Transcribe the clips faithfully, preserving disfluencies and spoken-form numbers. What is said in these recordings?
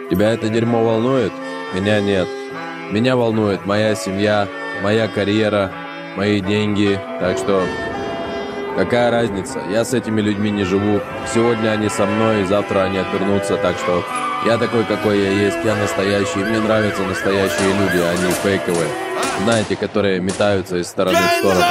Тебя это дерьмо волнует? Меня нет. Меня волнует моя семья, моя карьера, мои деньги. Так что какая разница? Я с этими людьми не живу. Сегодня они со мной, завтра они отвернутся. Так что я такой, какой я есть. Я настоящий. Мне нравятся настоящие люди, а не фейковые. Знаете, которые метаются из стороны в сторону.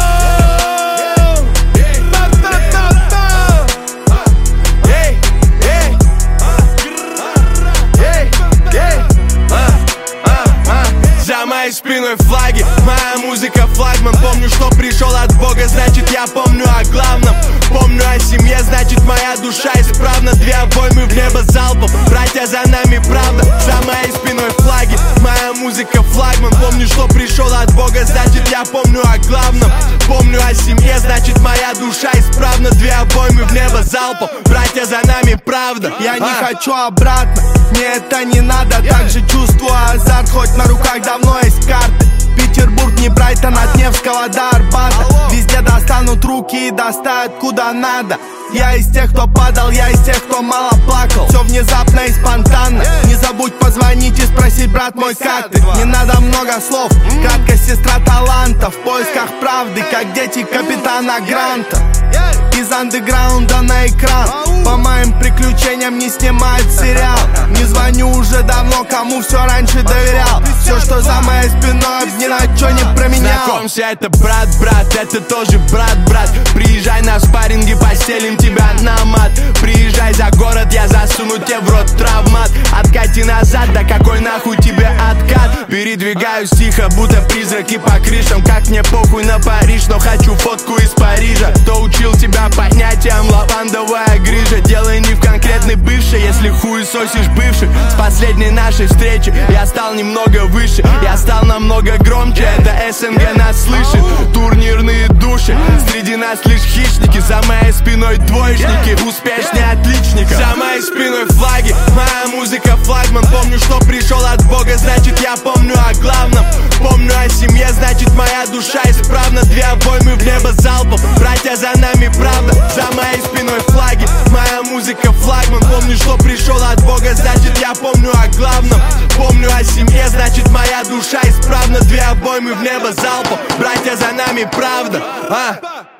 Спиной флаги, моя музыка флагман. Помню, что пришел от Бога, значит я помню о главном. Помню о семье, значит моя душа исправна. Две обоймы в небо залпом, братья за нами правда. За моей спиной флаги, моя музыка флагман. Помню, что пришел от Бога, значит я помню о главном. Помню о семье, значит моя душа исправна. Две обоймы в небо залпом, братья за нами правда. Я не хочу обратно, мне это не надо. Также чувствую азарт, хоть на руках давно есть карты. Петербург не Брайтон, от Невского до Арбата. Везде достанут руки и доставят куда надо. Я из тех, кто падал, я из тех, кто мало плакал. Все внезапно и спонтанно. Не забудь позвонить и спросить, брат мой, как ты? Не надо много слов, краткость сестра таланта. В поисках правды, как дети капитана Гранта. Из андеграунда на экран. По моим приключениям не снимают сериал. Не звоню уже давно, кому все раньше доверял. Все, что за моей спиной, ни на что не променял. Знакомься, это брат, брат, это тоже брат, брат. Приезжай на спарринги, постелим тебя на мат. Приезжай за город, я засуну тебе в рот травмат. Откати назад, да какой нахуй тебе откат? Передвигаюсь тихо, будто призраки по крышам. Как мне похуй на Париж, но хочу фотку из Парижа. Кто учил тебя понятиям лавандовая грижа? Делай не в конкретный бывший, если хуесосишь бывших. С последней нашей встречи я стал немного выше. Я стал намного громче, это СНГ нас слышит. Турнирные души, среди нас лишь хищники. За моей спиной двоечники, успешнее отличника. За моей спиной флаги, моя музыка флагман. Помню, что пришел от Бога, значит я помню о главном. Помню о семье, значит моя душа исправна. Две обоймы в небо залпом, братья за нами правда. За моей спиной флаги, моя музыка флагман. Помню, что пришел от Бога, значит я помню о главном. Помню о семье, значит моя душа исправна. Две обоймы в небо залпом, братья за нами правда. А?